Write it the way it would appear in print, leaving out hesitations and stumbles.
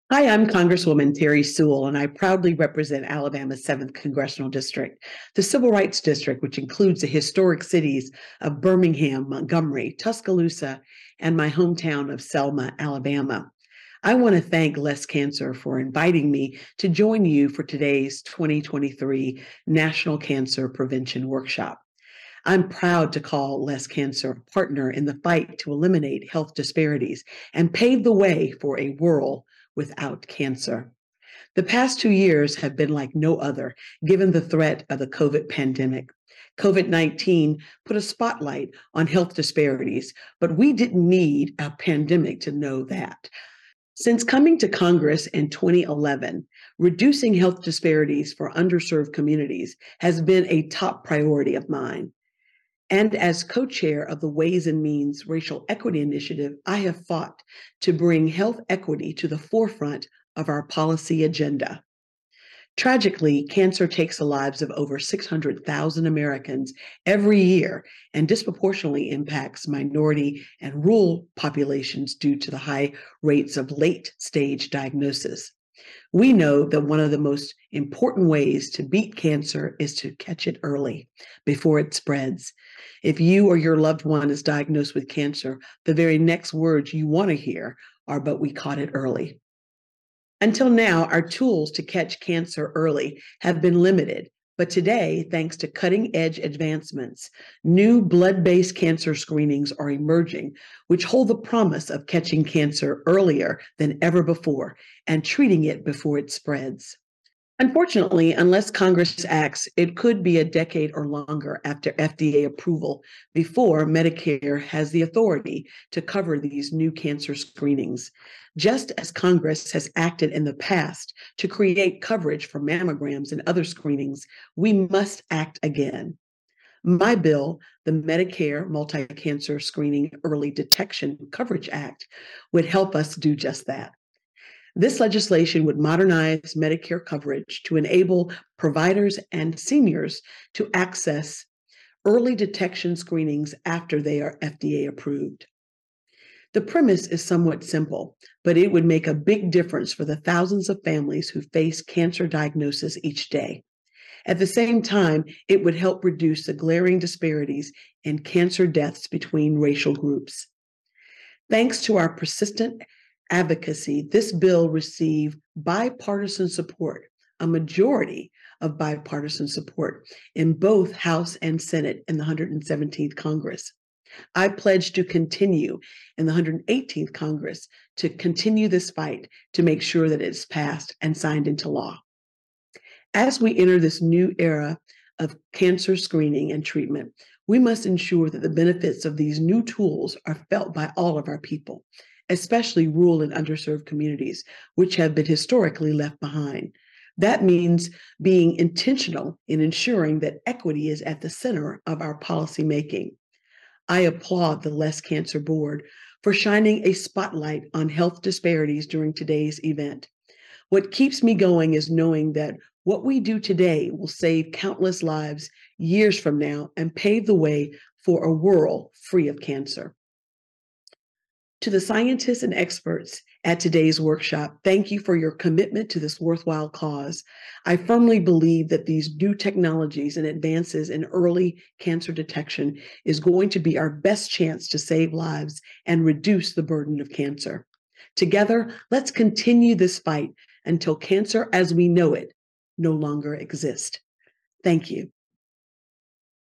Hi, I'm Congresswoman Terry Sewell, and I proudly represent Alabama's 7th Congressional District, the Civil Rights District, which includes the historic cities of Birmingham, Montgomery, Tuscaloosa, and my hometown of Selma, Alabama. I want to thank Less Cancer for inviting me to join you for today's 2023 National Cancer Prevention Workshop. I'm proud to call Less Cancer a partner in the fight to eliminate health disparities and pave the way for a world without cancer. The past 2 years have been like no other, given the threat of the COVID pandemic. COVID 19 put a spotlight on health disparities, but we didn't need a pandemic to know that. Since coming to Congress in 2011, reducing health disparities for underserved communities has been a top priority of mine. And as co chair of the Ways and Means Racial Equity Initiative, I have fought to bring health equity to the forefront of our policy agenda. Tragically, cancer takes the lives of over 600,000 Americans every year and disproportionately impacts minority and rural populations due to the high rates of late stage diagnosis. We know that one of the most important ways to beat cancer is to catch it early before it spreads. If you or your loved one is diagnosed with cancer, the very next words you want to hear are, "But we caught it early." Until now, our tools to catch cancer early have been limited. But today, thanks to cutting edge advancements, new blood based cancer screenings are emerging, which hold the promise of catching cancer earlier than ever before and treating it before it spreads. Unfortunately, unless Congress acts, it could be a decade or longer after FDA approval before Medicare has the authority to cover these new cancer screenings. Just as Congress has acted in the past to create coverage for mammograms and other screenings, we must act again. My bill, the Medicare Multi Cancer Screening Early Detection Coverage Act, would help us do just that. This legislation would modernize Medicare coverage to enable providers and seniors to access early detection screenings after they are FDA approved. The premise is somewhat simple, but it would make a big difference for the thousands of families who face cancer diagnosis each day. At the same time, it would help reduce the glaring disparities in cancer deaths between racial groups. Thanks to our persistent advocacy, this bill received bipartisan support, a majority of bipartisan support in both House and Senate in the 117th Congress. I pledge to continue in the 118th Congress to continue this fight to make sure that it's passed and signed into law. As we enter this new era of cancer screening and treatment, we must ensure that the benefits of these new tools are felt by all of our people, especially rural and underserved communities, which have been historically left behind. That means being intentional in ensuring that equity is at the center of our policymaking. I applaud the Less Cancer Board for shining a spotlight on health disparities during today's event. What keeps me going is knowing that what we do today will save countless lives years from now and pave the way for a world free of cancer. To the scientists and experts at today's workshop, thank you for your commitment to this worthwhile cause. I firmly believe that these new technologies and advances in early cancer detection is going to be our best chance to save lives and reduce the burden of cancer. Together, let's continue this fight until cancer as we know it no longer exists. Thank you.